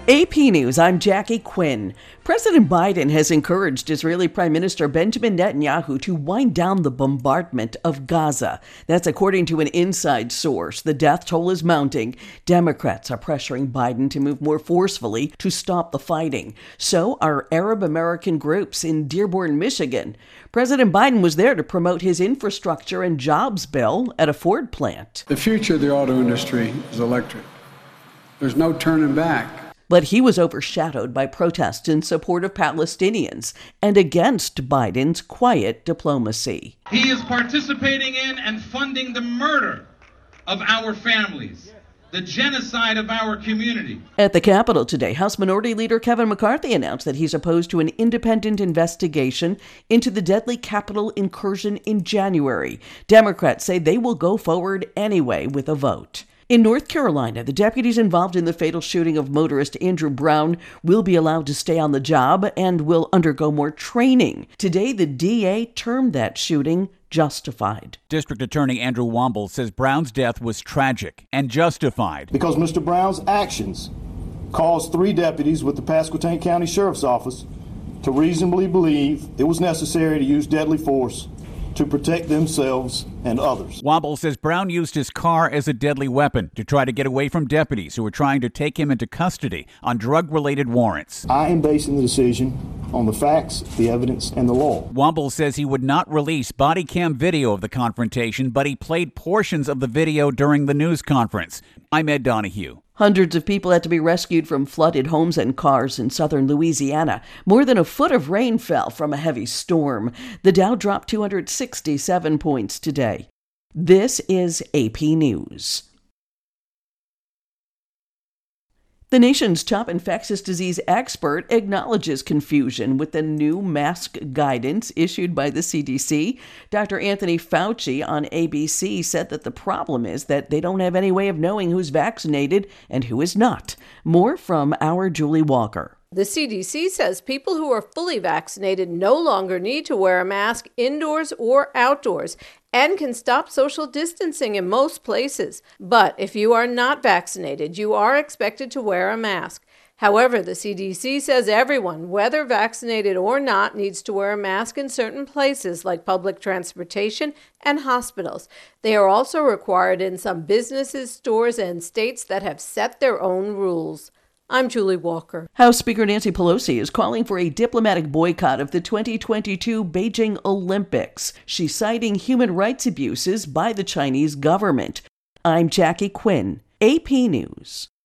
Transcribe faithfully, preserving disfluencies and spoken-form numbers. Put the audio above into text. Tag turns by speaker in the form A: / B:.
A: A P News, I'm Jackie Quinn. President Biden has encouraged Israeli Prime Minister Benjamin Netanyahu to wind down the bombardment of Gaza. That's according to an inside source. The death toll is mounting. Democrats are pressuring Biden to move more forcefully to stop the fighting. So are Arab American groups in Dearborn, Michigan. President Biden was there to promote his infrastructure and jobs bill at a Ford plant.
B: The future of the auto industry is electric. There's no turning back.
A: But he was overshadowed by protests in support of Palestinians and against Biden's quiet diplomacy.
C: He is participating in and funding the murder of our families, the genocide of our community.
A: At the Capitol today, House Minority Leader Kevin McCarthy announced that he's opposed to an independent investigation into the deadly Capitol incursion in January. Democrats say they will go forward anyway with a vote. In North Carolina, the deputies involved in the fatal shooting of motorist Andrew Brown will be allowed to stay on the job and will undergo more training. Today, the D A termed that shooting justified.
D: District Attorney Andrew Womble says Brown's death was tragic and justified.
E: Because Mister Brown's actions caused three deputies with the Pasquotank County Sheriff's Office to reasonably believe it was necessary to use deadly force to protect themselves and others.
D: Womble says Brown used his car as a deadly weapon to try to get away from deputies who were trying to take him into custody on drug-related warrants.
E: I am basing the decision on the facts, the evidence, and the law.
D: Womble says he would not release body cam video of the confrontation, but he played portions of the video during the news conference. I'm Ed Donahue.
A: Hundreds of people had to be rescued from flooded homes and cars in southern Louisiana. More than a foot of rain fell from a heavy storm. The Dow dropped two hundred sixty-seven points today. This is A P News. The nation's top infectious disease expert acknowledges confusion with the new mask guidance issued by the C D C. Doctor Anthony Fauci on A B C said that the problem is that they don't have any way of knowing who's vaccinated and who is not. More from our Julie Walker.
F: The C D C says people who are fully vaccinated no longer need to wear a mask indoors or outdoors and can stop social distancing in most places. But if you are not vaccinated, you are expected to wear a mask. However, the C D C says everyone, whether vaccinated or not, needs to wear a mask in certain places like public transportation and hospitals. They are also required in some businesses, stores, and states that have set their own rules. I'm Julie Walker.
A: House Speaker Nancy Pelosi is calling for a diplomatic boycott of the twenty twenty-two Beijing Olympics. She's citing human rights abuses by the Chinese government. I'm Jackie Quinn, A P News.